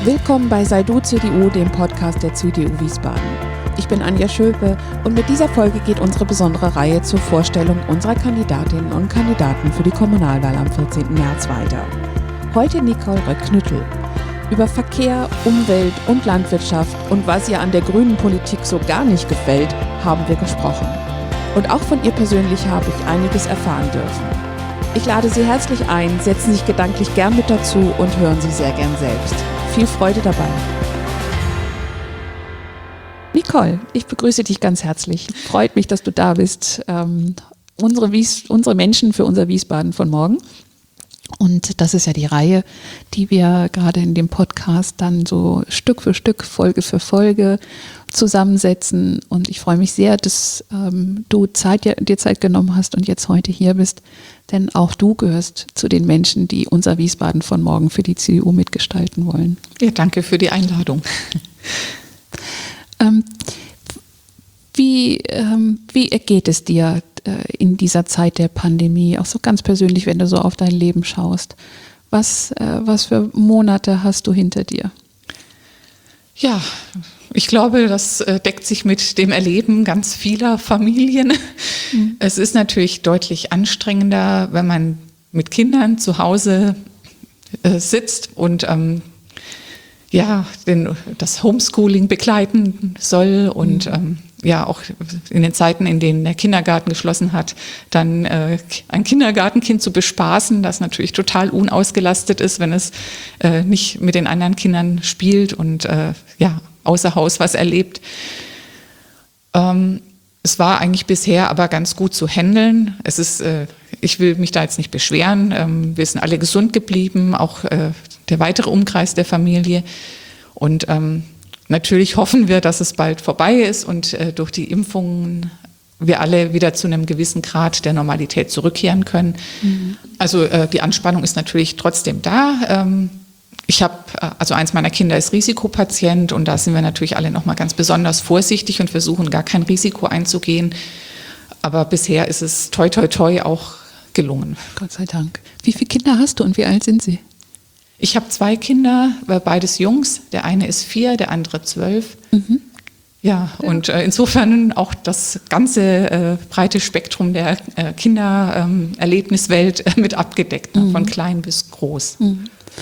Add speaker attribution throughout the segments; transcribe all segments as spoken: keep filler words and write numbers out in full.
Speaker 1: Willkommen bei Sei Du C D U, dem Podcast der C D U Wiesbaden. Ich bin Anja Schöpe und mit dieser Folge geht unsere besondere Reihe zur Vorstellung unserer Kandidatinnen und Kandidaten für die Kommunalwahl am vierzehnten März weiter. Heute Nicole Röck-Knüttel. Über Verkehr, Umwelt und Landwirtschaft und was ihr an der grünen Politik so gar nicht gefällt, haben wir gesprochen. Und auch von ihr persönlich habe ich einiges erfahren dürfen. Ich lade Sie herzlich ein, setzen sich gedanklich gern mit dazu und hören Sie sehr gern selbst. Viel Freude dabei. Nicole, ich begrüße dich ganz herzlich. Freut mich, dass du da bist. Ähm, unsere, Wies- unsere Menschen für unser Wiesbaden von morgen. Und das ist ja die Reihe, die wir gerade in dem Podcast dann so Stück für Stück, Folge für Folge zusammensetzen. Und ich freue mich sehr, dass ähm, du Zeit, dir Zeit genommen hast und jetzt heute hier bist. Denn auch du gehörst zu den Menschen, die unser Wiesbaden von morgen für die C D U mitgestalten wollen.
Speaker 2: Ja, danke für die Einladung.
Speaker 1: ähm, wie, ähm, wie ergeht es dir in dieser Zeit der Pandemie, auch so ganz persönlich, wenn du so auf dein Leben schaust? Was, äh, was für Monate hast du hinter dir?
Speaker 2: Ja, ich glaube, das äh, deckt sich mit dem Erleben ganz vieler Familien. Mhm. Es ist natürlich deutlich anstrengender, wenn man mit Kindern zu Hause äh, sitzt und ähm, ja, den, das Homeschooling begleiten soll und mhm. ähm, ja auch in den Zeiten, in denen der Kindergarten geschlossen hat, dann äh, ein Kindergartenkind zu bespaßen, das natürlich total unausgelastet ist, wenn es äh, nicht mit den anderen Kindern spielt und äh, ja außer Haus was erlebt. Ähm, es war eigentlich bisher aber ganz gut zu handeln. Es ist, äh, ich will mich da jetzt nicht beschweren. Ähm, wir sind alle gesund geblieben, auch äh, der weitere Umkreis der Familie. Und ähm, natürlich hoffen wir, dass es bald vorbei ist und äh, durch die Impfungen wir alle wieder zu einem gewissen Grad der Normalität zurückkehren können. Mhm. Also äh, die Anspannung ist natürlich trotzdem da. Ähm, ich habe, also eins meiner Kinder ist Risikopatient und da sind wir natürlich alle nochmal ganz besonders vorsichtig und versuchen gar kein Risiko einzugehen. Aber bisher ist es toi toi toi auch gelungen.
Speaker 1: Gott sei Dank. Wie viele Kinder hast du und wie alt sind sie?
Speaker 2: Ich habe zwei Kinder, beides Jungs. Der eine ist vier, der andere zwölf. Mhm. Ja, ja, und äh, insofern auch das ganze äh, breite Spektrum der äh, Kindererlebniswelt äh, mit abgedeckt, ne? Mhm. Von klein bis groß.
Speaker 1: Mhm.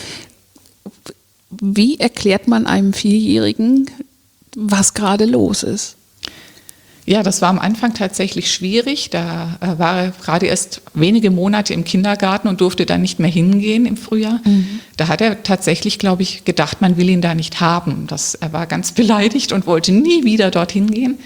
Speaker 1: Wie erklärt man einem Vierjährigen, was gerade los ist?
Speaker 2: Ja, das war am Anfang tatsächlich schwierig. Da äh, war er gerade erst wenige Monate im Kindergarten und durfte dann nicht mehr hingehen im Frühjahr. Mhm. Da hat er tatsächlich, glaube ich, gedacht, man will ihn da nicht haben. Das, er war ganz beleidigt und wollte nie wieder dorthin gehen.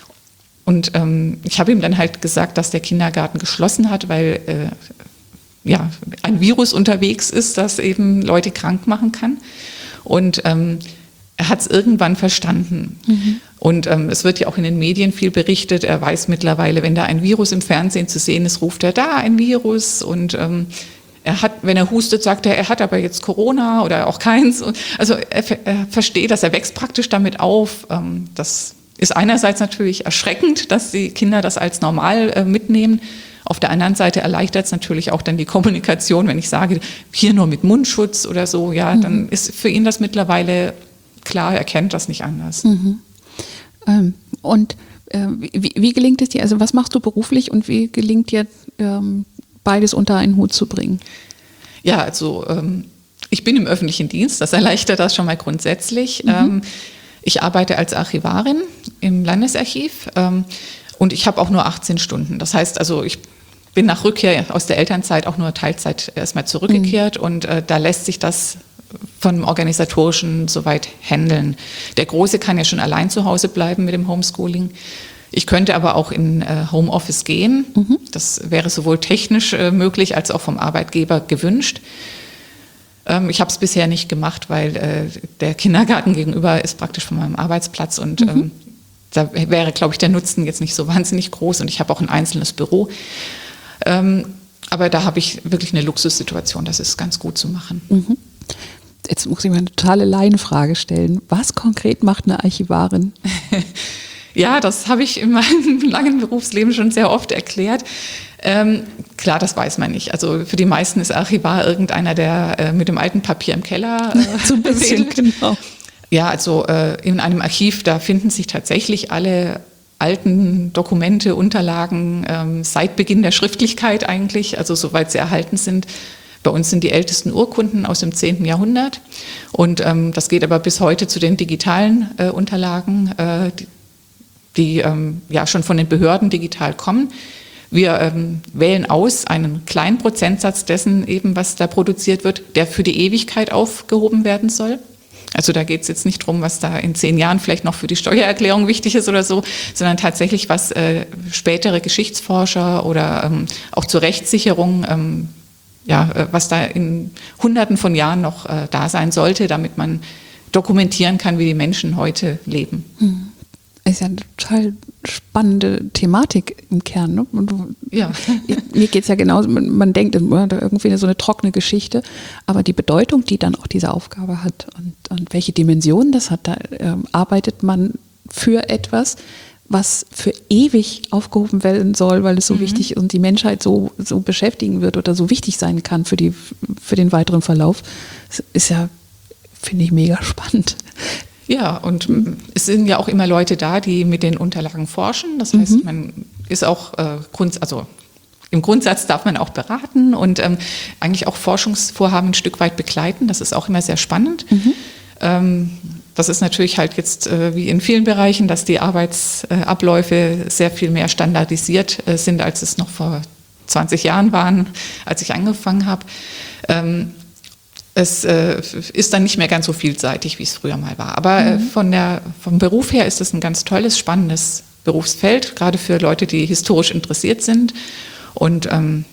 Speaker 2: Und ähm, ich habe ihm dann halt gesagt, dass der Kindergarten geschlossen hat, weil äh, ja, ein Virus unterwegs ist, das eben Leute krank machen kann. Und ähm, er hat es irgendwann verstanden. Mhm. Und ähm, es wird ja auch in den Medien viel berichtet. Er weiß mittlerweile, wenn da ein Virus im Fernsehen zu sehen ist, ruft er da ein Virus. Und ähm, er hat, wenn er hustet, sagt er, er hat aber jetzt Corona oder auch keins. Und also er, er versteht das, er wächst praktisch damit auf. Ähm, das ist einerseits natürlich erschreckend, dass die Kinder das als normal äh, mitnehmen. Auf der anderen Seite erleichtert es natürlich auch dann die Kommunikation, wenn ich sage, hier nur mit Mundschutz oder so, ja, mhm. dann ist für ihn das mittlerweile klar, er kennt das nicht anders.
Speaker 1: Mhm. Ähm, und äh, wie, wie gelingt es dir, also was machst du beruflich und wie gelingt dir ähm, beides unter einen Hut zu bringen?
Speaker 2: Ja, also ähm, ich bin im öffentlichen Dienst, das erleichtert das schon mal grundsätzlich. Mhm. Ähm, ich arbeite als Archivarin im Landesarchiv ähm, und ich habe auch nur achtzehn Stunden. Das heißt also, ich bin nach Rückkehr aus der Elternzeit auch nur Teilzeit erstmal zurückgekehrt mhm. und äh, da lässt sich das vom Organisatorischen soweit handeln. Der Große kann ja schon allein zu Hause bleiben mit dem Homeschooling. Ich könnte aber auch in äh, Homeoffice gehen. Mhm. Das wäre sowohl technisch äh, möglich als auch vom Arbeitgeber gewünscht. Ähm, ich habe es bisher nicht gemacht, weil äh, der Kindergarten gegenüber ist praktisch von meinem Arbeitsplatz und mhm. ähm, da wäre, glaube ich, der Nutzen jetzt nicht so wahnsinnig groß und ich habe auch ein einzelnes Büro. Ähm, aber da habe ich wirklich eine Luxussituation, das ist ganz gut zu machen.
Speaker 1: Mhm. Jetzt muss ich mal eine totale Laienfrage stellen. Was konkret macht eine Archivarin?
Speaker 2: Ja, das habe ich in meinem langen Berufsleben schon sehr oft erklärt. Ähm, Klar, das weiß man nicht. Also für die meisten ist Archivar irgendeiner, der äh, mit dem alten Papier im Keller äh,
Speaker 1: so ein bisschen, genau.
Speaker 2: Ja, also äh, in einem Archiv, da finden sich tatsächlich alle alten Dokumente, Unterlagen ähm, seit Beginn der Schriftlichkeit eigentlich, also soweit sie erhalten sind. Bei uns sind die ältesten Urkunden aus dem zehnten Jahrhundert und ähm, das geht aber bis heute zu den digitalen äh, Unterlagen, äh, die, die ähm, ja schon von den Behörden digital kommen. Wir ähm, wählen aus einen kleinen Prozentsatz dessen eben, was da produziert wird, der für die Ewigkeit aufgehoben werden soll. Also da geht es jetzt nicht drum, was da in zehn Jahren vielleicht noch für die Steuererklärung wichtig ist oder so, sondern tatsächlich, was äh, spätere Geschichtsforscher oder ähm, auch zur Rechtssicherung, ähm, ja, äh, was da in Hunderten von Jahren noch äh, da sein sollte, damit man dokumentieren kann, wie die Menschen heute leben.
Speaker 1: Hm. Ist ja eine total spannende Thematik im Kern. Ne? Und du,
Speaker 2: ja.
Speaker 1: Mir geht es ja genauso, man, man denkt, irgendwie so eine trockene Geschichte, aber die Bedeutung, die dann auch diese Aufgabe hat und, und welche Dimensionen das hat, da äh, arbeitet man für etwas, was für ewig aufgehoben werden soll, weil es so mhm. wichtig ist und die Menschheit so, so beschäftigen wird oder so wichtig sein kann für, die, für den weiteren Verlauf. Das ist ja, finde ich, mega spannend.
Speaker 2: Ja, und es sind ja auch immer Leute da, die mit den Unterlagen forschen. Das heißt, mhm. man ist auch äh, Grund, also im Grundsatz darf man auch beraten und ähm, eigentlich auch Forschungsvorhaben ein Stück weit begleiten. Das ist auch immer sehr spannend. Mhm. Ähm, das ist natürlich halt jetzt äh, wie in vielen Bereichen, dass die Arbeitsabläufe sehr viel mehr standardisiert äh, sind, als es noch vor zwanzig Jahren waren, als ich angefangen habe. Ähm, Es äh, ist dann nicht mehr ganz so vielseitig, wie es früher mal war. Aber äh, von der, vom Beruf her ist es ein ganz tolles, spannendes Berufsfeld, gerade für Leute, die historisch interessiert sind. Und ähm,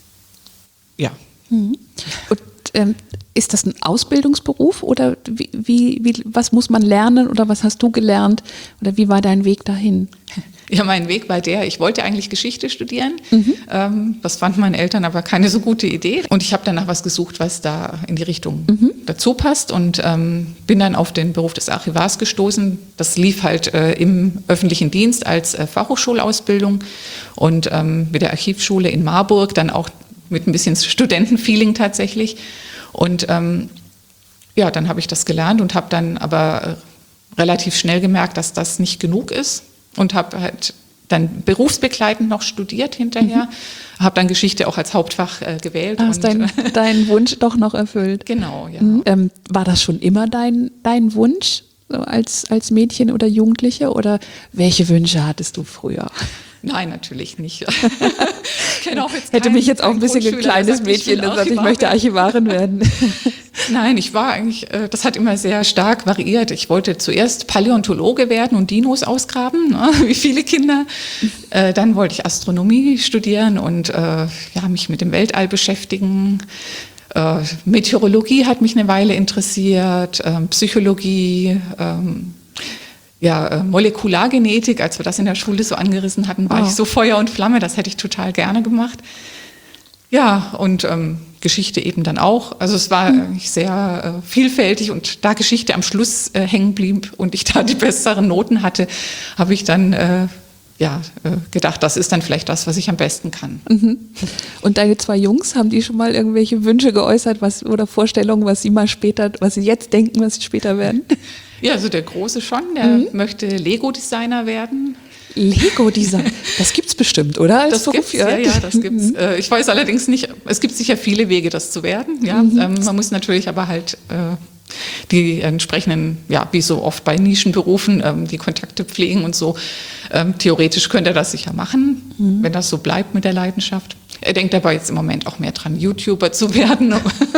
Speaker 2: ja.
Speaker 1: Mhm. Und ähm, ist das ein Ausbildungsberuf oder wie, wie, wie, was muss man lernen oder was hast du gelernt oder wie war dein Weg dahin?
Speaker 2: Ja, mein Weg war der, ich wollte eigentlich Geschichte studieren. Mhm. Ähm, das fanden meine Eltern aber keine so gute Idee. Und ich habe dann nach was gesucht, was da in die Richtung mhm. dazu passt und ähm, bin dann auf den Beruf des Archivars gestoßen. Das lief halt äh, im öffentlichen Dienst als äh, Fachhochschulausbildung und ähm, mit der Archivschule in Marburg, dann auch mit ein bisschen Studentenfeeling tatsächlich. Und ähm, ja, dann habe ich das gelernt und habe dann aber äh, relativ schnell gemerkt, dass das nicht genug ist. Und habe halt dann berufsbegleitend noch studiert hinterher, mhm. habe dann Geschichte auch als Hauptfach äh, gewählt.
Speaker 1: Hast deinen dein Wunsch doch noch erfüllt.
Speaker 2: Genau, ja.
Speaker 1: Mhm. Ähm, war das schon immer dein, dein Wunsch so als, als Mädchen oder Jugendliche oder welche Wünsche hattest du früher?
Speaker 2: Nein, natürlich nicht. Ich auch jetzt
Speaker 1: Hätte
Speaker 2: keinen,
Speaker 1: mich jetzt auch ein bisschen ein kleines
Speaker 2: sagt,
Speaker 1: Mädchen, das sagt, ich
Speaker 2: Archivarin.
Speaker 1: möchte Archivarin werden.
Speaker 2: Nein, ich war eigentlich, das hat immer sehr stark variiert. Ich wollte zuerst Paläontologe werden und Dinos ausgraben, ne, wie viele Kinder. Dann wollte ich Astronomie studieren und ja, mich mit dem Weltall beschäftigen. Meteorologie hat mich eine Weile interessiert, Psychologie, ja, Molekulargenetik, als wir das in der Schule so angerissen hatten, war oh. ich so Feuer und Flamme, das hätte ich total gerne gemacht. Ja, und ähm, Geschichte eben dann auch. Also es war mhm. sehr äh, vielfältig und da Geschichte am Schluss äh, hängen blieb und ich da die besseren Noten hatte, habe ich dann äh, ja, äh, gedacht, das ist dann vielleicht das, was ich am besten kann.
Speaker 1: Mhm. Und deine zwei Jungs, haben die schon mal irgendwelche Wünsche geäußert was, oder Vorstellungen, was sie mal später, was sie jetzt denken, was sie später werden?
Speaker 2: Ja, also der Große schon, der mhm. möchte Lego-Designer werden.
Speaker 1: Lego-Design, das gibt's bestimmt, oder? Als
Speaker 2: das
Speaker 1: Beruf,
Speaker 2: gibt's, ja, ja, das gibt's. Mhm. Ich weiß allerdings nicht, es gibt sicher viele Wege, das zu werden. Ja, mhm. ähm, man muss natürlich aber halt äh, die entsprechenden, ja, wie so oft bei Nischenberufen, ähm, die Kontakte pflegen und so. Ähm, theoretisch könnte er das sicher machen, mhm. wenn das so bleibt mit der Leidenschaft. Er denkt aber jetzt im Moment auch mehr dran, YouTuber zu werden.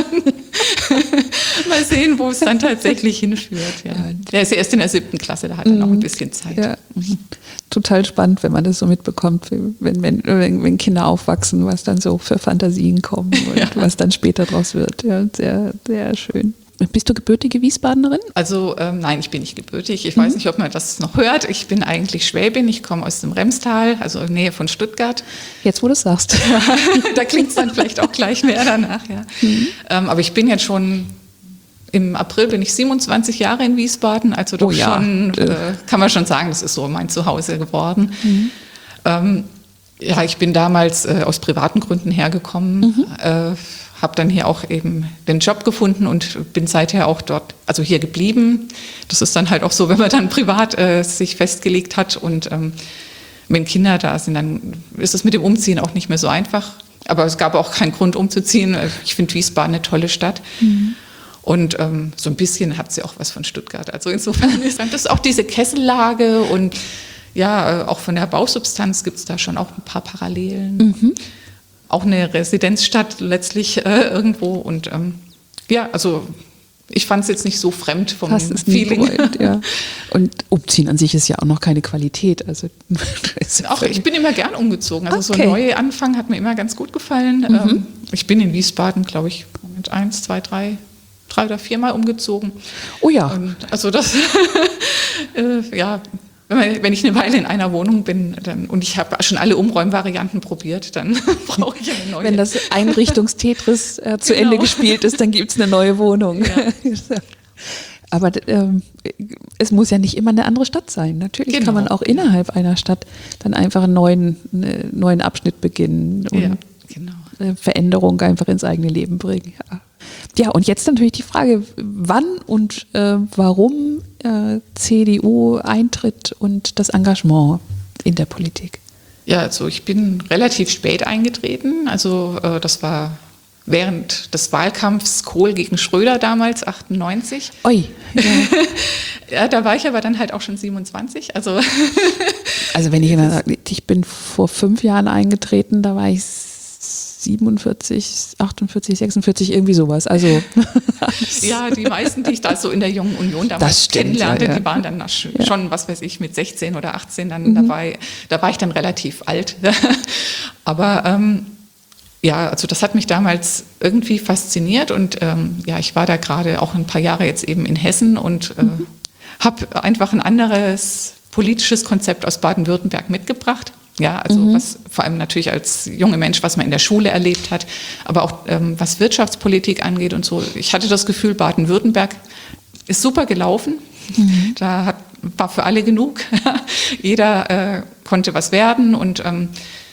Speaker 2: Mal sehen, wo es dann tatsächlich hinführt. Ja. Der ist ja erst in der siebten Klasse, da hat er noch ein bisschen Zeit.
Speaker 1: Ja. Mhm. Total spannend, wenn man das so mitbekommt, wenn, wenn, wenn Kinder aufwachsen, was dann so für Fantasien kommen und ja. was dann später draus wird. Ja, sehr, sehr schön. Bist du gebürtige Wiesbadenerin?
Speaker 2: Also ähm, nein, ich bin nicht gebürtig. Ich mhm. weiß nicht, ob man das noch hört. Ich bin eigentlich Schwäbin. Ich komme aus dem Remstal, also in Nähe von Stuttgart.
Speaker 1: Jetzt, wo du es sagst.
Speaker 2: Ja, da klingt es dann vielleicht auch gleich mehr danach. Ja. Mhm. Ähm, aber ich bin jetzt schon, im April bin ich siebenundzwanzig Jahre in Wiesbaden. Also doch oh ja. schon, äh, kann man schon sagen, das ist so mein Zuhause geworden. Mhm. Ähm, Ja, ich bin damals äh, aus privaten Gründen hergekommen, mhm. äh, habe dann hier auch eben den Job gefunden und bin seither auch dort, also hier geblieben. Das ist dann halt auch so, wenn man dann privat äh, sich festgelegt hat und ähm, wenn Kinder da sind, dann ist es mit dem Umziehen auch nicht mehr so einfach. Aber es gab auch keinen Grund umzuziehen. Ich finde Wiesbaden eine tolle Stadt. Mhm. Und ähm, so ein bisschen hat sie auch was von Stuttgart. Also insofern ist das auch diese Kessellage und ja, auch von der Bausubstanz gibt es da schon auch ein paar Parallelen. Mhm. Auch eine Residenzstadt letztlich äh, irgendwo. Und ähm, ja, also ich fand es jetzt nicht so fremd vom
Speaker 1: Fast ist
Speaker 2: Feeling.
Speaker 1: Bereut, ja. Und Umziehen an sich ist ja auch noch keine Qualität. Also,
Speaker 2: auch ich bin immer gern umgezogen. Also
Speaker 1: okay.
Speaker 2: So ein neuer Anfang hat mir immer ganz gut gefallen. Mhm. Ähm, ich bin in Wiesbaden, glaube ich, mit eins, zwei, drei, drei oder viermal umgezogen.
Speaker 1: Oh ja.
Speaker 2: Und also das, äh, ja. Wenn ich eine Weile in einer Wohnung bin dann, und ich habe schon alle Umräumvarianten probiert, dann brauche ich eine neue.
Speaker 1: Wenn das Einrichtungstetris äh, zu genau. Ende gespielt ist, dann gibt es eine neue Wohnung. Ja. Aber ähm, es muss ja nicht immer eine andere Stadt sein. Natürlich genau. kann man auch innerhalb einer Stadt dann einfach einen neuen, einen neuen Abschnitt beginnen und ja, genau. eine Veränderung einfach ins eigene Leben bringen. Ja. Ja, und jetzt natürlich die Frage, wann und äh, warum äh, C D U-Eintritt und das Engagement in der Politik?
Speaker 2: Ja, also ich bin relativ spät eingetreten. Also äh, das war während des Wahlkampfs Kohl gegen Schröder damals, achtundneunzig.
Speaker 1: Ui. Ja.
Speaker 2: Ja, da war ich aber dann halt auch schon siebenundzwanzig. Also,
Speaker 1: also wenn ich immer sage, ich bin vor fünf Jahren eingetreten, da war ich siebenundvierzig, achtundvierzig, sechsundvierzig, irgendwie sowas. Also
Speaker 2: ja, die meisten, die ich da so in der Jungen Union damals
Speaker 1: stimmt,
Speaker 2: kennenlernte,
Speaker 1: ja, ja.
Speaker 2: die waren dann schon, ja. was weiß ich, mit sechzehn oder achtzehn dann mhm. dabei. Da war ich dann relativ alt. Aber ähm, ja, also das hat mich damals irgendwie fasziniert und ähm, ja, ich war da gerade auch ein paar Jahre jetzt eben in Hessen und äh, mhm. habe einfach ein anderes politisches Konzept aus Baden-Württemberg mitgebracht. Ja, also mhm. was vor allem natürlich als junger Mensch, was man in der Schule erlebt hat, aber auch ähm, was Wirtschaftspolitik angeht und so. Ich hatte das Gefühl, Baden-Württemberg ist super gelaufen. Mhm. Da hat, war für alle genug. Jeder äh, konnte was werden und ähm,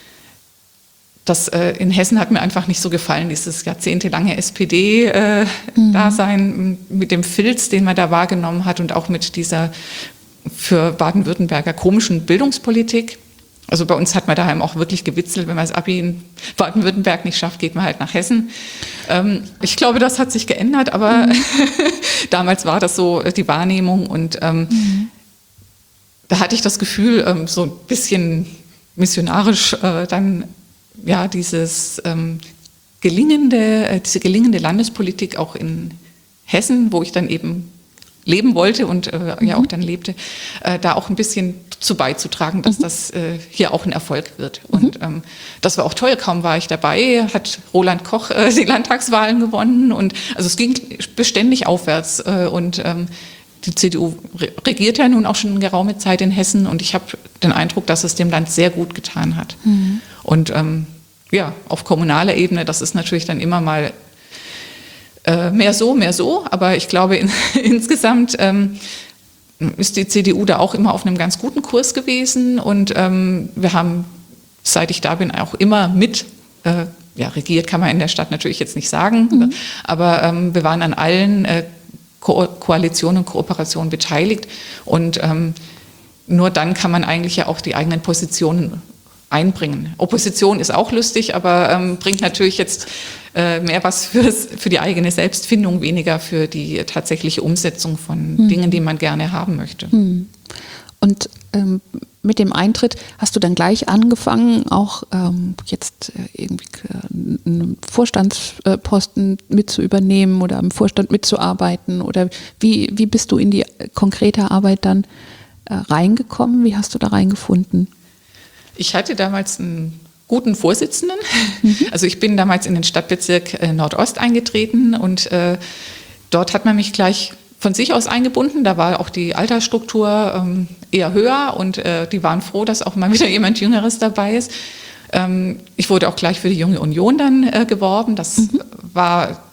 Speaker 2: das äh, in Hessen hat mir einfach nicht so gefallen, dieses jahrzehntelange S P D-Dasein äh, mhm. mit dem Filz, den man da wahrgenommen hat und auch mit dieser für Baden-Württemberger komischen Bildungspolitik. Also bei uns hat man daheim auch wirklich gewitzelt, wenn man das Abi in Baden-Württemberg nicht schafft, geht man halt nach Hessen. Ähm, ich glaube, das hat sich geändert, aber mhm. damals war das so die Wahrnehmung und ähm, mhm. da hatte ich das Gefühl, ähm, so ein bisschen missionarisch äh, dann ja dieses ähm, gelingende, äh, diese gelingende Landespolitik auch in Hessen, wo ich dann eben leben wollte und äh, mhm. ja auch dann lebte, äh, da auch ein bisschen zu beizutragen, dass mhm. das äh, hier auch ein Erfolg wird. Mhm. Und ähm, das war auch toll, kaum war ich dabei, hat Roland Koch äh, die Landtagswahlen gewonnen und also es ging beständig aufwärts äh, und ähm, die C D U regiert ja nun auch schon eine geraume Zeit in Hessen und ich habe den Eindruck, dass es dem Land sehr gut getan hat. Mhm. Und ähm, ja, auf kommunaler Ebene, das ist natürlich dann immer mal Äh, mehr so, mehr so, aber ich glaube in, insgesamt ähm, ist die C D U da auch immer auf einem ganz guten Kurs gewesen und ähm, wir haben, seit ich da bin, auch immer mit, äh, ja regiert kann man in der Stadt natürlich jetzt nicht sagen, mhm. aber ähm, wir waren an allen äh, Ko- Koalitionen und Kooperationen beteiligt und ähm, nur dann kann man eigentlich ja auch die eigenen Positionen einbringen. Opposition ist auch lustig, aber ähm, bringt natürlich jetzt äh, mehr was fürs, für die eigene Selbstfindung, weniger für die tatsächliche Umsetzung von hm. Dingen, die man gerne haben möchte.
Speaker 1: Hm. Und ähm, mit dem Eintritt hast du dann gleich angefangen, auch ähm, jetzt äh, irgendwie äh, einen Vorstandsposten mit zu übernehmen oder im Vorstand mitzuarbeiten? Oder wie, wie bist du in die konkrete Arbeit dann äh, reingekommen? Wie hast du da reingefunden?
Speaker 2: Ich hatte damals einen guten Vorsitzenden. Mhm. Also ich bin damals in den Stadtbezirk äh, Nordost eingetreten und äh, dort hat man mich gleich von sich aus eingebunden. Da war auch die Altersstruktur ähm, eher höher und äh, die waren froh, dass auch mal wieder jemand Jüngeres dabei ist. Ähm, ich wurde auch gleich für die Junge Union dann äh, geworben. Das mhm. war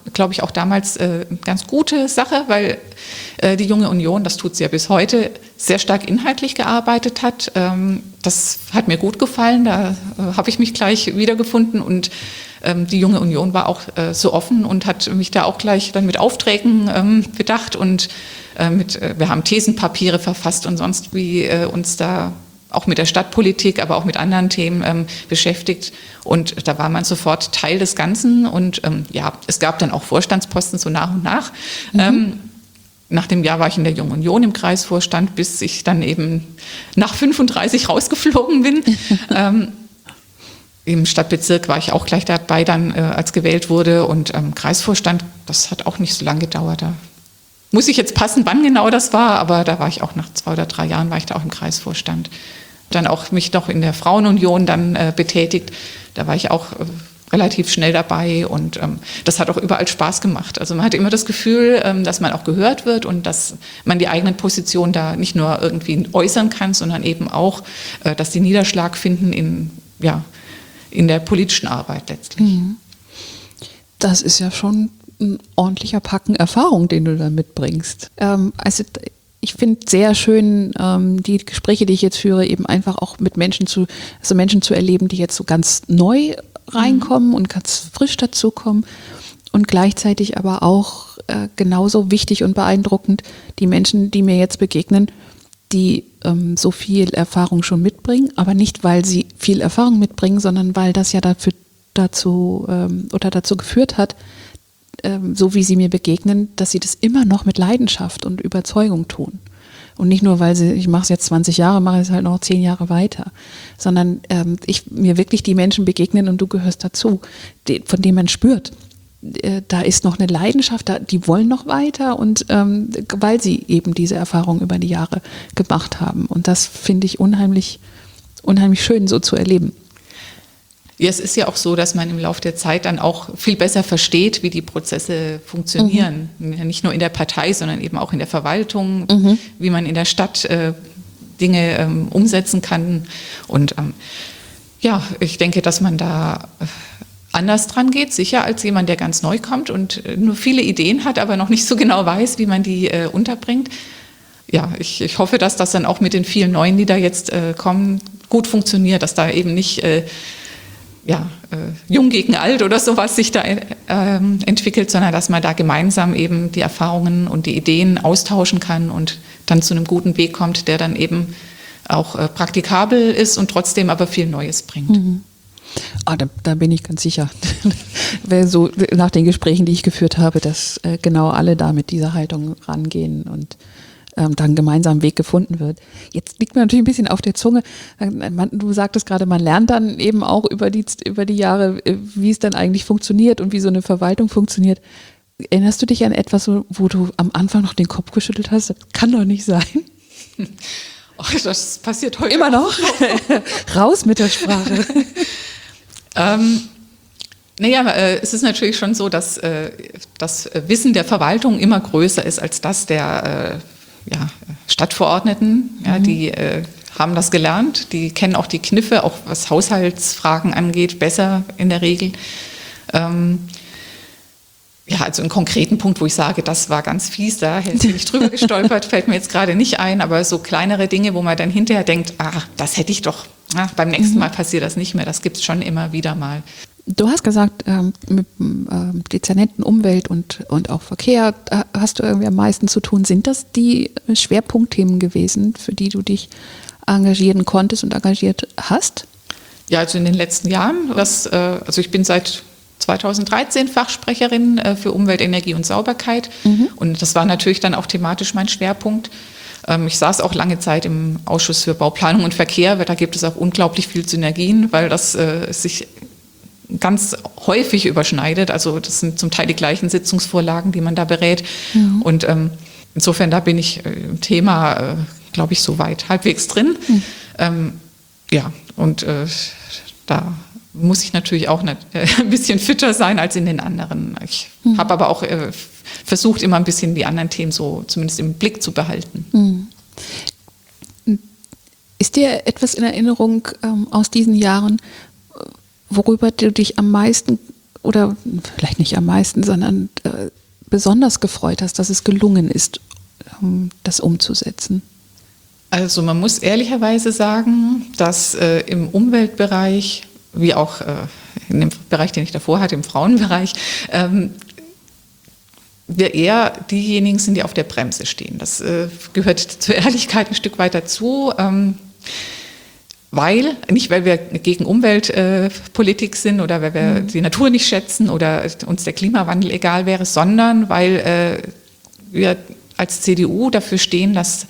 Speaker 2: glaube ich, auch damals äh, eine ganz gute Sache, weil äh, die Junge Union, das tut sie ja bis heute, sehr stark inhaltlich gearbeitet hat. Ähm, das hat mir gut gefallen, da äh, habe ich mich gleich wiedergefunden und ähm, die Junge Union war auch äh, so offen und hat mich da auch gleich dann mit Aufträgen ähm, bedacht und äh, mit, äh, wir haben Thesenpapiere verfasst und sonst wie äh, uns da auch mit der Stadtpolitik, aber auch mit anderen Themen ähm, beschäftigt. Und da war man sofort Teil des Ganzen. Und ähm, ja, es gab dann auch Vorstandsposten so nach und nach. Mhm. Ähm, nach dem Jahr war ich in der Jungen Union im Kreisvorstand, bis ich dann eben nach fünfunddreißig rausgeflogen bin. ähm, Im Stadtbezirk war ich auch gleich dabei, dann äh, als gewählt wurde. Und ähm, Kreisvorstand, das hat auch nicht so lange gedauert. Da muss ich jetzt passen, wann genau das war, aber da war ich auch nach zwei oder drei Jahren, war ich da auch im Kreisvorstand. Dann auch mich noch in der Frauenunion dann äh, betätigt. Da war ich auch äh, relativ schnell dabei und ähm, das hat auch überall Spaß gemacht. Also man hatte immer das Gefühl, ähm, dass man auch gehört wird und dass man die eigenen Positionen da nicht nur irgendwie äußern kann, sondern eben auch, äh, dass die Niederschlag finden in, ja, in der politischen Arbeit letztlich.
Speaker 1: Das ist ja schon ein ordentlicher Packen Erfahrung, den du da mitbringst. Ähm, also ich finde sehr schön, ähm, die Gespräche, die ich jetzt führe, eben einfach auch mit Menschen zu, also Menschen zu erleben, die jetzt so ganz neu reinkommen mhm. und ganz frisch dazukommen und gleichzeitig aber auch äh, genauso wichtig und beeindruckend die Menschen, die mir jetzt begegnen, die ähm, so viel Erfahrung schon mitbringen, aber nicht, weil sie viel Erfahrung mitbringen, sondern weil das ja dafür, dazu ähm, oder dazu geführt hat, so wie sie mir begegnen, dass sie das immer noch mit Leidenschaft und Überzeugung tun. Und nicht nur, weil sie, ich mache es jetzt zwanzig Jahre, mache es halt noch zehn Jahre weiter, sondern ähm, ich, mir wirklich die Menschen begegnen und du gehörst dazu, die, von denen man spürt, äh, da ist noch eine Leidenschaft, da, die wollen noch weiter und ähm, weil sie eben diese Erfahrung über die Jahre gemacht haben. Und das finde ich unheimlich, unheimlich schön so zu erleben.
Speaker 2: Ja, es ist ja auch so, dass man im Laufe der Zeit dann auch viel besser versteht, wie die Prozesse funktionieren. Mhm. Nicht nur in der Partei, sondern eben auch in der Verwaltung, mhm. wie man in der Stadt äh, Dinge ähm, umsetzen kann. Und ähm, ja, ich denke, dass man da äh, anders dran geht, sicher als jemand, der ganz neu kommt und äh, nur viele Ideen hat, aber noch nicht so genau weiß, wie man die äh, unterbringt. Ja, ich, ich hoffe, dass das dann auch mit den vielen Neuen, die da jetzt äh, kommen, gut funktioniert, dass da eben nicht äh, ja, äh, jung gegen alt oder sowas sich da äh, entwickelt, sondern dass man da gemeinsam eben die Erfahrungen und die Ideen austauschen kann und dann zu einem guten Weg kommt, der dann eben auch äh, praktikabel ist und trotzdem aber viel Neues bringt.
Speaker 1: Mhm. Ah, da, da bin ich ganz sicher, so nach den Gesprächen, die ich geführt habe, dass äh, genau alle da mit dieser Haltung rangehen und ähm, dann gemeinsam ein Weg gefunden wird. Jetzt liegt mir natürlich ein bisschen auf der Zunge, man, du sagtest gerade, man lernt dann eben auch über die, über die Jahre, wie es dann eigentlich funktioniert und wie so eine Verwaltung funktioniert. Erinnerst du dich an etwas, wo du am Anfang noch den Kopf geschüttelt hast? Das kann doch nicht sein.
Speaker 2: Oh, das passiert heute
Speaker 1: immer noch. Raus mit der Sprache.
Speaker 2: ähm, naja, äh, es ist natürlich schon so, dass äh, das Wissen der Verwaltung immer größer ist als das der äh, ja, Stadtverordneten. Ja, mhm. Die äh, haben das gelernt, die kennen auch die Kniffe, auch was Haushaltsfragen angeht, besser in der Regel. Ähm, ja, also einen konkreten Punkt, wo ich sage, das war ganz fies, da bin ich drüber gestolpert, fällt mir jetzt gerade nicht ein, aber so kleinere Dinge, wo man dann hinterher denkt, ah, das hätte ich doch, ah, beim nächsten Mal passiert das nicht mehr, das gibt es schon immer wieder mal.
Speaker 1: Du hast gesagt, ähm, mit ähm, Dezernenten Umwelt und, und auch Verkehr äh, hast du irgendwie am meisten zu tun. Sind das die Schwerpunktthemen gewesen, für die du dich engagieren konntest und engagiert hast?
Speaker 2: Ja, also in den letzten Jahren. Das, äh, also ich bin seit zweitausenddreizehn Fachsprecherin äh, für Umwelt, Energie und Sauberkeit. Mhm. Und das war natürlich dann auch thematisch mein Schwerpunkt. Ähm, ich saß auch lange Zeit im Ausschuss für Bauplanung und Verkehr, weil da gibt es auch unglaublich viel Synergien, weil das äh, sich ganz häufig überschneidet. Also das sind zum Teil die gleichen Sitzungsvorlagen, die man da berät. Mhm. Und ähm, insofern, da bin ich äh, im Thema, äh, glaube ich, soweit halbwegs drin. Mhm. Ähm, ja, und äh, da muss ich natürlich auch nicht, äh, ein bisschen fitter sein als in den anderen. Ich mhm. habe aber auch äh, versucht, immer ein bisschen die anderen Themen so zumindest im Blick zu behalten.
Speaker 1: Mhm. Ist dir etwas in Erinnerung ähm, aus diesen Jahren, worüber du dich am meisten oder vielleicht nicht am meisten, sondern äh, besonders gefreut hast, dass es gelungen ist, um das umzusetzen?
Speaker 2: Also man muss ehrlicherweise sagen, dass äh, im Umweltbereich, wie auch äh, in dem Bereich, den ich davor hatte, im Frauenbereich, ähm, wir eher diejenigen sind, die auf der Bremse stehen. Das äh, gehört zur Ehrlichkeit ein Stück weit dazu. Ähm, Weil, nicht weil wir gegen Umweltpolitik äh, sind oder weil wir mhm. die Natur nicht schätzen oder uns der Klimawandel egal wäre, sondern weil äh, wir als C D U dafür stehen, dass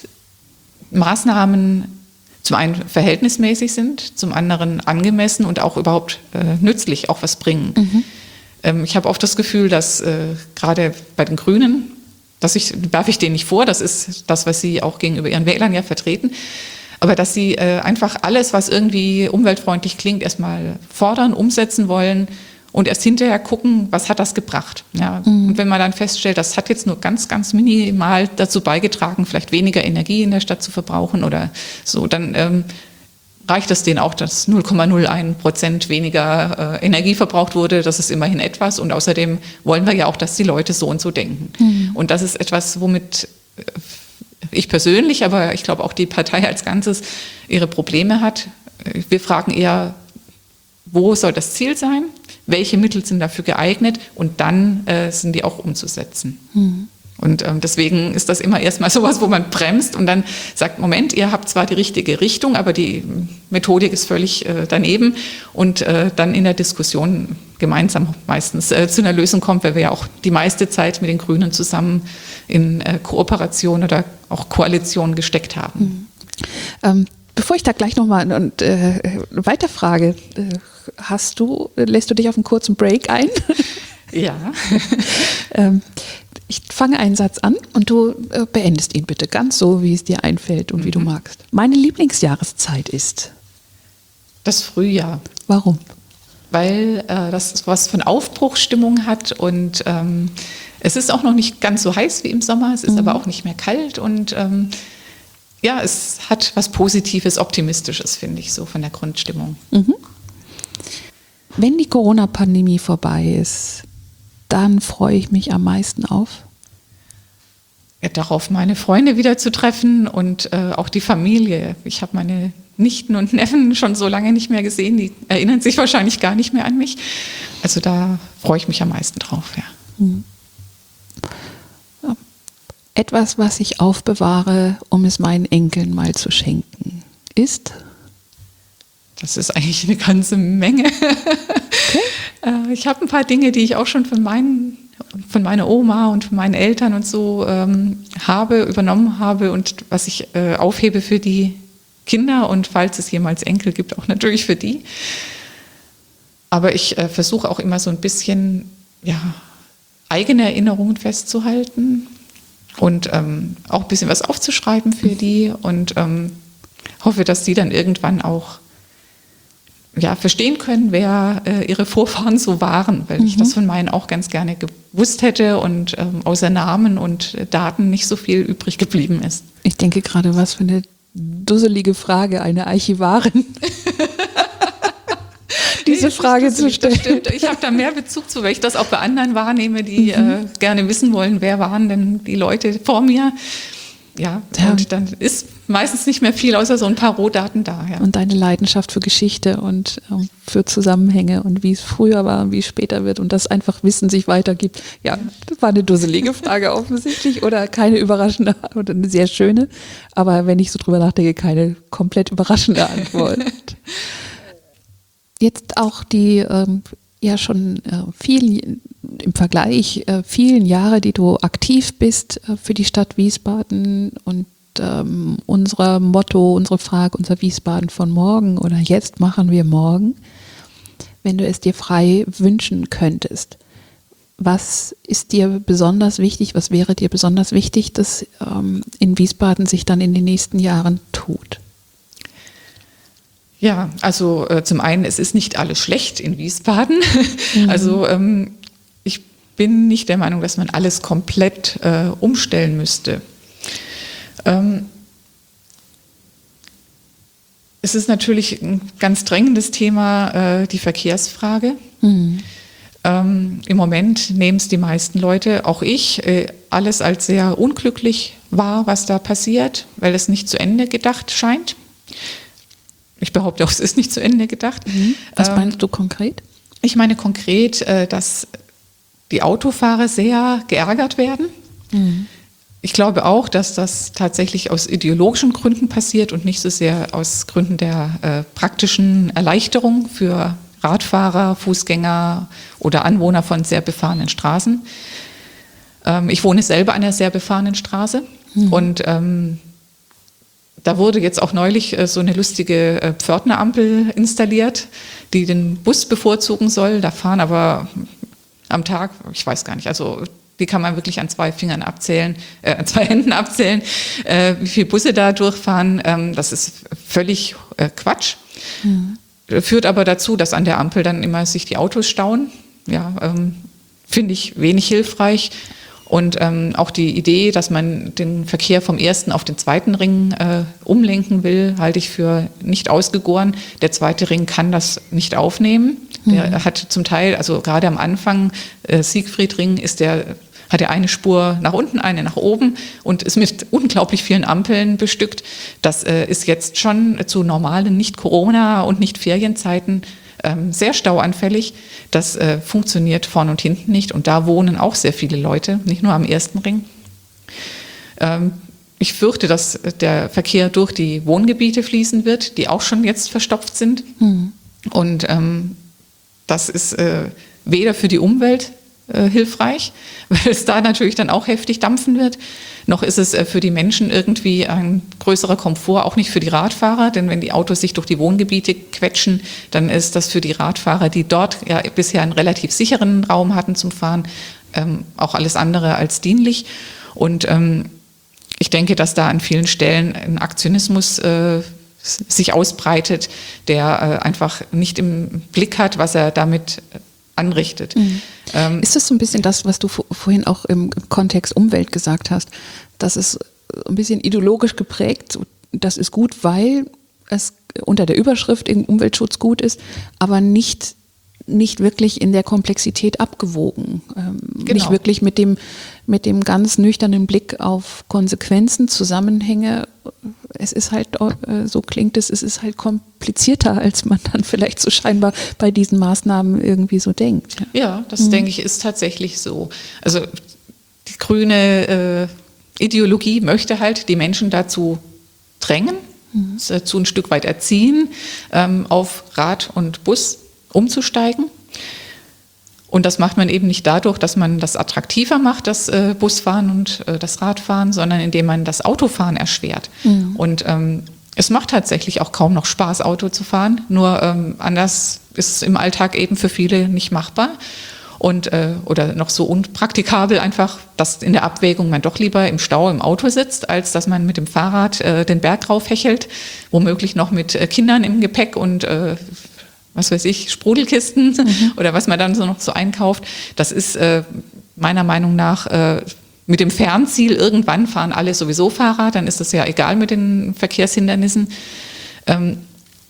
Speaker 2: Maßnahmen zum einen verhältnismäßig sind, zum anderen angemessen und auch überhaupt äh, nützlich auch was bringen. Mhm. Ähm, ich habe oft das Gefühl, dass äh, gerade bei den Grünen, dass ich, werfe ich denen nicht vor, das ist das, was sie auch gegenüber ihren Wählern ja vertreten, aber dass sie äh, einfach alles, was irgendwie umweltfreundlich klingt, erstmal fordern, umsetzen wollen und erst hinterher gucken, was hat das gebracht. Ja, mhm. Und wenn man dann feststellt, das hat jetzt nur ganz, ganz minimal dazu beigetragen, vielleicht weniger Energie in der Stadt zu verbrauchen oder so, dann ähm, reicht es denen auch, dass null Komma null eins Prozent weniger äh, Energie verbraucht wurde. Das ist immerhin etwas. Und außerdem wollen wir ja auch, dass die Leute so und so denken. Mhm. Und das ist etwas, womit äh, ich persönlich, aber ich glaube auch die Partei als Ganzes ihre Probleme hat. Wir fragen eher, wo soll das Ziel sein? Welche Mittel sind dafür geeignet? Und dann äh, sind die auch umzusetzen. Mhm. Und ähm, deswegen ist das immer erstmal sowas, wo man bremst und dann sagt, Moment, ihr habt zwar die richtige Richtung, aber die Methodik ist völlig äh, daneben. Und äh, dann in der Diskussion gemeinsam meistens äh, zu einer Lösung kommt, weil wir ja auch die meiste Zeit mit den Grünen zusammen in äh, Kooperation oder auch Koalition gesteckt haben.
Speaker 1: Mhm. Ähm, bevor ich da gleich nochmal und äh, weiterfrage, äh, hast du, lässt du dich auf einen kurzen Break ein?
Speaker 2: Ja.
Speaker 1: ähm, ich fange einen Satz an und du äh, beendest ihn bitte ganz so, wie es dir einfällt und mhm. wie du magst. Meine Lieblingsjahreszeit ist?
Speaker 2: Das Frühjahr.
Speaker 1: Warum?
Speaker 2: Weil äh, das was von Aufbruchsstimmung hat und ähm, es ist auch noch nicht ganz so heiß wie im Sommer, es ist mhm. aber auch nicht mehr kalt und ähm, ja, es hat was Positives, Optimistisches, finde ich, so von der Grundstimmung.
Speaker 1: Mhm. Wenn die Corona-Pandemie vorbei ist, dann freue ich mich am meisten auf?
Speaker 2: Ja, darauf, meine Freunde wieder zu treffen und äh, auch die Familie. Ich habe meine Nichten und Neffen schon so lange nicht mehr gesehen, die erinnern sich wahrscheinlich gar nicht mehr an mich. Also da freue ich mich am meisten drauf, ja.
Speaker 1: Hm. Etwas, was ich aufbewahre, um es meinen Enkeln mal zu schenken, ist?
Speaker 2: Das ist eigentlich eine ganze Menge. Okay. Ich habe ein paar Dinge, die ich auch schon von, meinen, von meiner Oma und von meinen Eltern und so ähm, habe, übernommen habe und was ich äh, aufhebe für die Kinder und falls es jemals Enkel gibt, auch natürlich für die. Aber ich äh, versuche auch immer so ein bisschen ja, eigene Erinnerungen festzuhalten und ähm, auch ein bisschen was aufzuschreiben für die und ähm, hoffe, dass die dann irgendwann auch ja, verstehen können, wer äh, ihre Vorfahren so waren, weil mhm. ich das von meinen auch ganz gerne gewusst hätte und ähm, außer Namen und äh, Daten nicht so viel übrig geblieben ist.
Speaker 1: Ich denke gerade, was für eine dusselige Frage, eine Archivarin. Diese Frage zu stellen.
Speaker 2: Stimmt. Ich habe da mehr Bezug zu, weil ich das auch bei anderen wahrnehme, die mhm. äh, gerne wissen wollen, wer waren denn die Leute vor mir. Ja, ja, und dann ist meistens nicht mehr viel außer so ein paar Rohdaten da. Ja.
Speaker 1: Und deine Leidenschaft für Geschichte und ähm, für Zusammenhänge und wie es früher war und wie es später wird und das einfach Wissen sich weitergibt. Ja, das war eine dusselige Frage offensichtlich oder keine überraschende oder eine sehr schöne, aber wenn ich so drüber nachdenke, keine komplett überraschende Antwort. Jetzt auch die ähm, ja schon äh, vielen, im Vergleich äh, vielen Jahre, die du aktiv bist äh, für die Stadt Wiesbaden und ähm, unser Motto, unsere Frage, unser Wiesbaden von morgen oder jetzt machen wir morgen, wenn du es dir frei wünschen könntest. Was ist dir besonders wichtig, was wäre dir besonders wichtig, dass ähm, in Wiesbaden sich dann in den nächsten Jahren tut?
Speaker 2: Ja, also äh, zum einen, es ist nicht alles schlecht in Wiesbaden. Mhm. Also ähm, ich bin nicht der Meinung, dass man alles komplett äh, umstellen müsste. Ähm, es ist natürlich ein ganz drängendes Thema, äh, die Verkehrsfrage. Mhm. Ähm, Im Moment nehmen es die meisten Leute, auch ich, äh, alles als sehr unglücklich wahr, was da passiert, weil es nicht zu Ende gedacht scheint. Ich behaupte auch, es ist nicht zu Ende gedacht.
Speaker 1: Mhm. Was
Speaker 2: ähm,
Speaker 1: meinst du konkret?
Speaker 2: Ich meine konkret, äh, dass die Autofahrer sehr geärgert werden. Mhm. Ich glaube auch, dass das tatsächlich aus ideologischen Gründen passiert und nicht so sehr aus Gründen der äh, praktischen Erleichterung für Radfahrer, Fußgänger oder Anwohner von sehr befahrenen Straßen. Ähm, ich wohne selber an einer sehr befahrenen Straße mhm. und ähm, da wurde jetzt auch neulich äh, so eine lustige äh, Pförtnerampel installiert, die den Bus bevorzugen soll. Da fahren aber am Tag, ich weiß gar nicht, also die kann man wirklich an zwei Fingern abzählen, äh, an zwei Händen abzählen, äh, wie viele Busse da durchfahren. Ähm, das ist völlig äh, Quatsch. Mhm. Führt aber dazu, dass an der Ampel dann immer sich die Autos stauen. Ja, ähm, finde ich wenig hilfreich. Und ähm, auch die Idee, dass man den Verkehr vom ersten auf den zweiten Ring äh, umlenken will, halte ich für nicht ausgegoren. Der zweite Ring kann das nicht aufnehmen. Mhm. Der hat zum Teil, also gerade am Anfang, äh, Siegfriedring, ist der, hat er eine Spur nach unten, eine nach oben und ist mit unglaublich vielen Ampeln bestückt. Das äh, ist jetzt schon zu normalen Nicht-Corona- und Nicht-Ferienzeiten ähm, sehr stauanfällig. Das äh, funktioniert vorn und hinten nicht und da wohnen auch sehr viele Leute, nicht nur am ersten Ring. Ähm, ich fürchte, dass der Verkehr durch die Wohngebiete fließen wird, die auch schon jetzt verstopft sind. Mhm. Und ähm, das ist äh, weder für die Umwelt äh, hilfreich, weil es da natürlich dann auch heftig dampfen wird, noch ist es äh, für die Menschen irgendwie ein größerer Komfort, auch nicht für die Radfahrer, denn wenn die Autos sich durch die Wohngebiete quetschen, dann ist das für die Radfahrer, die dort ja bisher einen relativ sicheren Raum hatten zum Fahren, ähm, auch alles andere als dienlich. Und ähm, ich denke, dass da an vielen Stellen ein Aktionismus äh, sich ausbreitet, der äh, einfach nicht im Blick hat, was er damit anrichtet.
Speaker 1: Mhm. Ähm, ist das so ein bisschen das, was du vorhin auch im, im Kontext Umwelt gesagt hast, das ist ein bisschen ideologisch geprägt, das ist gut, weil es unter der Überschrift im Umweltschutz gut ist, aber nicht, nicht wirklich in der Komplexität abgewogen, ähm, genau. Nicht wirklich mit dem, mit dem ganz nüchternen Blick auf Konsequenzen, Zusammenhänge. Es ist halt, so klingt es, es ist halt komplizierter, als man dann vielleicht so scheinbar bei diesen Maßnahmen irgendwie so denkt.
Speaker 2: Ja, ja das mhm. denke ich ist tatsächlich so. Also die grüne äh, Ideologie möchte halt die Menschen dazu drängen, mhm. dazu ein Stück weit erziehen, ähm, auf Rad und Bus umzusteigen. Und das macht man eben nicht dadurch, dass man das attraktiver macht, das äh, Busfahren und äh, das Radfahren, sondern indem man das Autofahren erschwert. Mhm. Und ähm, es macht tatsächlich auch kaum noch Spaß, Auto zu fahren, nur ähm, anders ist es im Alltag eben für viele nicht machbar und äh, oder noch so unpraktikabel einfach, dass in der Abwägung man doch lieber im Stau im Auto sitzt, als dass man mit dem Fahrrad äh, den Berg raufhechelt, womöglich noch mit äh, Kindern im Gepäck und äh, was weiß ich, Sprudelkisten mhm. oder was man dann so noch so einkauft. Das ist äh, meiner Meinung nach äh, mit dem Fernziel, irgendwann fahren alle sowieso Fahrrad, dann ist das ja egal mit den Verkehrshindernissen. Ähm,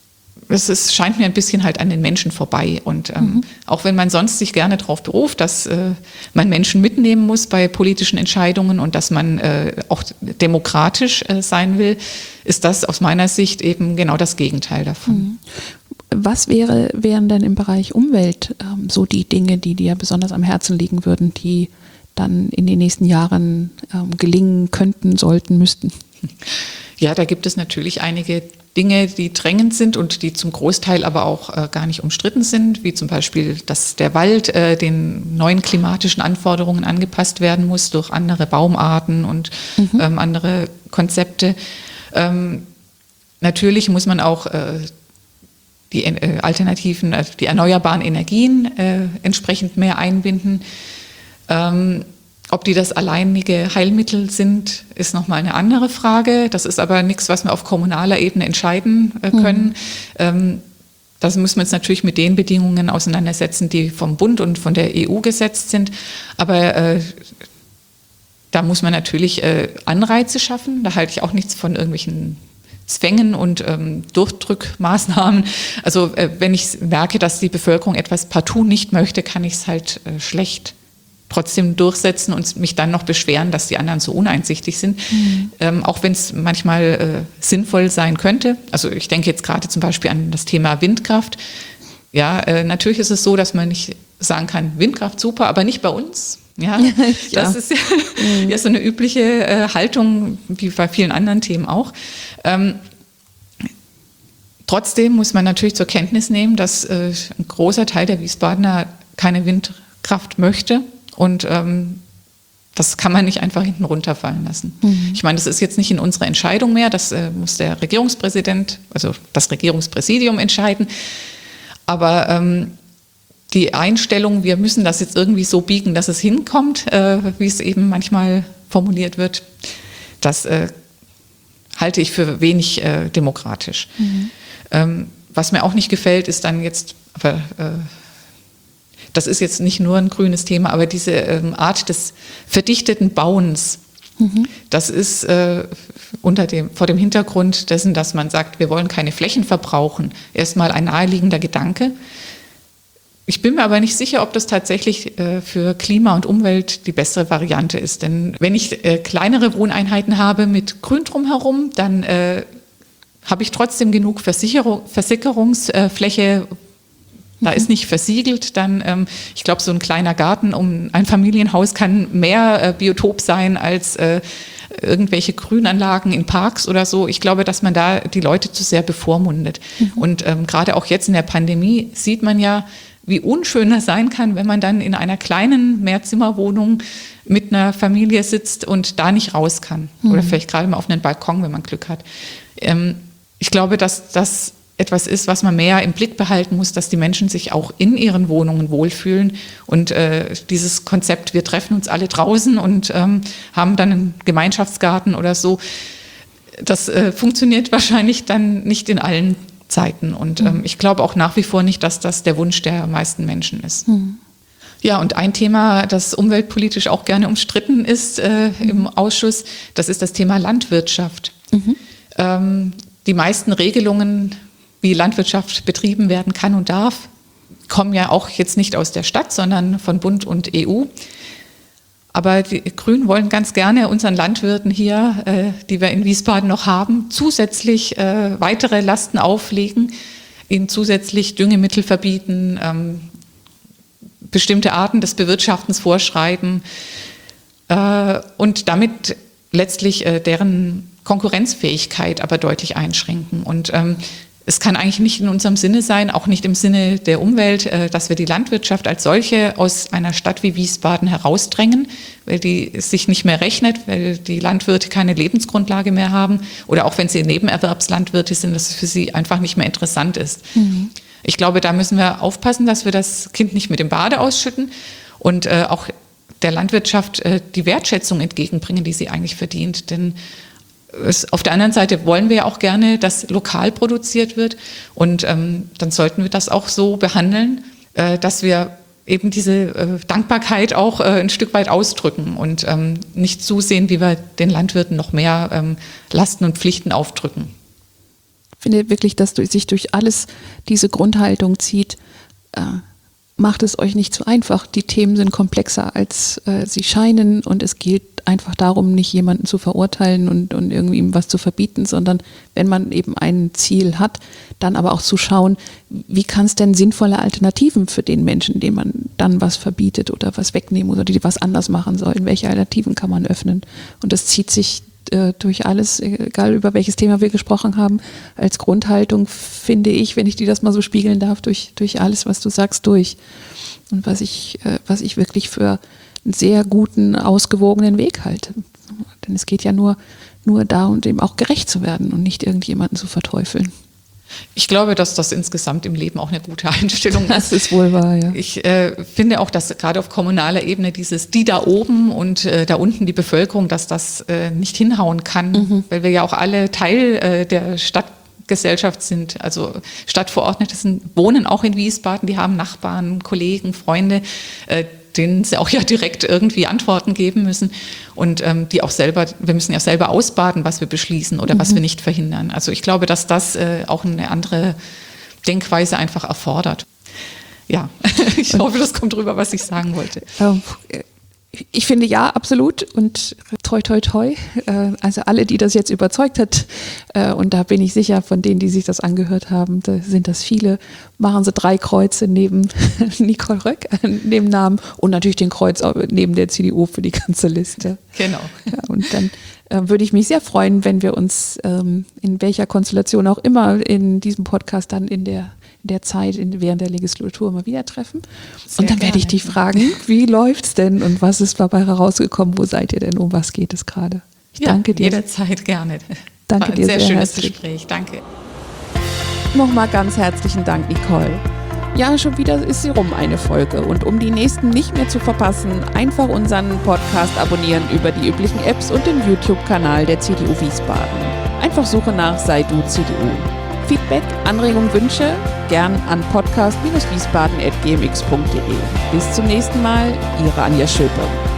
Speaker 2: es ist, scheint mir ein bisschen halt an den Menschen vorbei. Und ähm, mhm. auch wenn man sonst sich gerne darauf beruft, dass äh, man Menschen mitnehmen muss bei politischen Entscheidungen und dass man äh, auch demokratisch äh, sein will, ist das aus meiner Sicht eben genau das Gegenteil davon.
Speaker 1: Mhm. Was wäre, wären denn im Bereich Umwelt ähm, so die Dinge, die dir besonders am Herzen liegen würden, die dann in den nächsten Jahren ähm, gelingen könnten, sollten, müssten?
Speaker 2: Ja, da gibt es natürlich einige Dinge, die drängend sind und die zum Großteil aber auch äh, gar nicht umstritten sind, wie zum Beispiel, dass der Wald äh, den neuen klimatischen Anforderungen angepasst werden muss durch andere Baumarten und mhm. ähm, andere Konzepte. Ähm, natürlich muss man auch äh, die äh, alternativen, also die erneuerbaren Energien äh, entsprechend mehr einbinden. Ähm, ob die das alleinige Heilmittel sind, ist nochmal eine andere Frage. Das ist aber nichts, was wir auf kommunaler Ebene entscheiden äh, können. Mhm. Ähm, das müssen wir uns natürlich mit den Bedingungen auseinandersetzen, die vom Bund und von der E U gesetzt sind. Aber äh, da muss man natürlich äh, Anreize schaffen. Da halte ich auch nichts von irgendwelchen Zwängen und ähm, Durchdrückmaßnahmen. Also äh, wenn ich merke, dass die Bevölkerung etwas partout nicht möchte, kann ich es halt äh, schlecht trotzdem durchsetzen und mich dann noch beschweren, dass die anderen so uneinsichtig sind. Mhm. Ähm, auch wenn es manchmal äh, sinnvoll sein könnte. Also ich denke jetzt gerade zum Beispiel an das Thema Windkraft. Ja, äh, natürlich ist es so, dass man nicht sagen kann, Windkraft super, aber nicht bei uns. Ja, ja. Das ist ja, mhm. ja so eine übliche äh, Haltung, wie bei vielen anderen Themen auch. Ähm, trotzdem muss man natürlich zur Kenntnis nehmen, dass äh, ein großer Teil der Wiesbadener keine Windkraft möchte und ähm, das kann man nicht einfach hinten runterfallen lassen. Mhm. Ich meine, das ist jetzt nicht in unserer Entscheidung mehr, das äh, muss der Regierungspräsident, also das Regierungspräsidium entscheiden, aber ähm, die Einstellung, wir müssen das jetzt irgendwie so biegen, dass es hinkommt, äh, wie es eben manchmal formuliert wird, das äh, halte ich für wenig äh, demokratisch. Mhm. Ähm, was mir auch nicht gefällt, ist dann jetzt, aber äh, das ist jetzt nicht nur ein grünes Thema, aber diese ähm, Art des verdichteten Bauens, mhm. das ist äh, unter dem, vor dem Hintergrund dessen, dass man sagt, wir wollen keine Flächen verbrauchen, erstmal ein naheliegender Gedanke. Ich bin mir aber nicht sicher, ob das tatsächlich äh, für Klima und Umwelt die bessere Variante ist. Denn wenn ich äh, kleinere Wohneinheiten habe mit Grün drumherum, dann äh, habe ich trotzdem genug Versicherung, Versickerungsfläche. Da ist nicht versiegelt. Dann, ähm, ich glaube, so ein kleiner Garten um ein Familienhaus kann mehr äh, Biotop sein als äh, irgendwelche Grünanlagen in Parks oder so. Ich glaube, dass man da die Leute zu sehr bevormundet. Mhm. Und ähm, gerade auch jetzt in der Pandemie sieht man ja, wie unschön das sein kann, wenn man dann in einer kleinen Mehrzimmerwohnung mit einer Familie sitzt und da nicht raus kann. Mhm. Oder vielleicht gerade mal auf einen Balkon, wenn man Glück hat. Ähm, ich glaube, dass das etwas ist, was man mehr im Blick behalten muss, dass die Menschen sich auch in ihren Wohnungen wohlfühlen. Und äh, dieses Konzept, wir treffen uns alle draußen und ähm, haben dann einen Gemeinschaftsgarten oder so, das äh, funktioniert wahrscheinlich dann nicht in allen Zeiten. Und ähm, ich glaube auch nach wie vor nicht, dass das der Wunsch der meisten Menschen ist. Mhm. Ja, und ein Thema, das umweltpolitisch auch gerne umstritten ist äh, mhm. im Ausschuss, das ist das Thema Landwirtschaft. Mhm. Ähm, die meisten Regelungen, wie Landwirtschaft betrieben werden kann und darf, kommen ja auch jetzt nicht aus der Stadt, sondern von Bund und E U. Aber die Grünen wollen ganz gerne unseren Landwirten hier, äh, die wir in Wiesbaden noch haben, zusätzlich äh, weitere Lasten auflegen, ihnen zusätzlich Düngemittel verbieten, ähm, bestimmte Arten des Bewirtschaftens vorschreiben äh, und damit letztlich äh, deren Konkurrenzfähigkeit aber deutlich einschränken. Und ähm, es kann eigentlich nicht in unserem Sinne sein, auch nicht im Sinne der Umwelt, dass wir die Landwirtschaft als solche aus einer Stadt wie Wiesbaden herausdrängen, weil die sich nicht mehr rechnet, weil die Landwirte keine Lebensgrundlage mehr haben oder auch wenn sie Nebenerwerbslandwirte sind, dass es für sie einfach nicht mehr interessant ist. Mhm. Ich glaube, da müssen wir aufpassen, dass wir das Kind nicht mit dem Bade ausschütten und äh, auch der Landwirtschaft äh, die Wertschätzung entgegenbringen, die sie eigentlich verdient. Denn es, auf der anderen Seite wollen wir ja auch gerne, dass lokal produziert wird und ähm, dann sollten wir das auch so behandeln, äh, dass wir eben diese äh, Dankbarkeit auch äh, ein Stück weit ausdrücken und ähm, nicht zusehen, wie wir den Landwirten noch mehr ähm, Lasten und Pflichten aufdrücken.
Speaker 1: Ich finde wirklich, dass durch, sich durch alles diese Grundhaltung zieht, äh, macht es euch nicht zu einfach. Die Themen sind komplexer, als äh, sie scheinen und es geht einfach darum, nicht jemanden zu verurteilen und, und irgendwie ihm was zu verbieten, sondern wenn man eben ein Ziel hat, dann aber auch zu schauen, wie kann es denn sinnvolle Alternativen für den Menschen, dem man dann was verbietet oder was wegnehmen oder die was anders machen sollen, welche Alternativen kann man öffnen? Und das zieht sich äh, durch alles, egal über welches Thema wir gesprochen haben, als Grundhaltung, finde ich, wenn ich dir das mal so spiegeln darf, durch, durch alles, was du sagst, durch. Und was ich, äh, was ich wirklich für einen sehr guten, ausgewogenen Weg halte. Denn es geht ja nur, nur darum, dem auch gerecht zu werden und nicht irgendjemanden zu verteufeln.
Speaker 2: Ich glaube, dass das insgesamt im Leben auch eine gute Einstellung ist.
Speaker 1: Das ist wohl wahr, ja.
Speaker 2: Ich äh, finde auch, dass gerade auf kommunaler Ebene dieses die da oben und äh, da unten die Bevölkerung, dass das äh, nicht hinhauen kann, mhm. weil wir ja auch alle Teil äh, der Stadtgesellschaft sind. Also Stadtverordnete sind, wohnen auch in Wiesbaden, die haben Nachbarn, Kollegen, Freunde. Äh, denen sie auch ja direkt irgendwie Antworten geben müssen und ähm, die auch selber, wir müssen ja selber ausbaden, was wir beschließen oder mhm. was wir nicht verhindern. Also ich glaube, dass das äh, auch eine andere Denkweise einfach erfordert. Ja, ich und, hoffe, das kommt rüber, was ich sagen wollte.
Speaker 1: Ähm, Ich finde ja, absolut und toi, toi, toi. Also alle, die das jetzt überzeugt hat, und da bin ich sicher, von denen, die sich das angehört haben, da sind das viele, machen sie drei Kreuze neben Nicole Röck, neben Namen und natürlich den Kreuz neben der C D U für die ganze Liste.
Speaker 2: Genau.
Speaker 1: Ja, und dann äh, würde ich mich sehr freuen, wenn wir uns ähm, in welcher Konstellation auch immer in diesem Podcast dann in der der Zeit in, während der Legislatur mal wieder treffen. Sehr und dann werde ich dich fragen, wie läuft's denn und was ist dabei herausgekommen? Wo seid ihr denn? Um was geht es gerade? Ich
Speaker 2: ja,
Speaker 1: danke dir.
Speaker 2: Jederzeit gerne.
Speaker 1: Danke
Speaker 2: War ein
Speaker 1: dir
Speaker 2: sehr,
Speaker 1: sehr
Speaker 2: schönes
Speaker 1: herzlich.
Speaker 2: Gespräch. Danke.
Speaker 1: Nochmal ganz herzlichen Dank, Nicole. Ja, schon wieder ist sie rum, eine Folge. Und um die nächsten nicht mehr zu verpassen, einfach unseren Podcast abonnieren über die üblichen Apps und den YouTube-Kanal der C D U Wiesbaden. Einfach Suche nach Sei du C D U. Feedback, Anregungen, Wünsche gern an podcast Bindestrich wiesbaden at g m x punkt d e. Bis zum nächsten Mal, Ihre Anja Schöpe.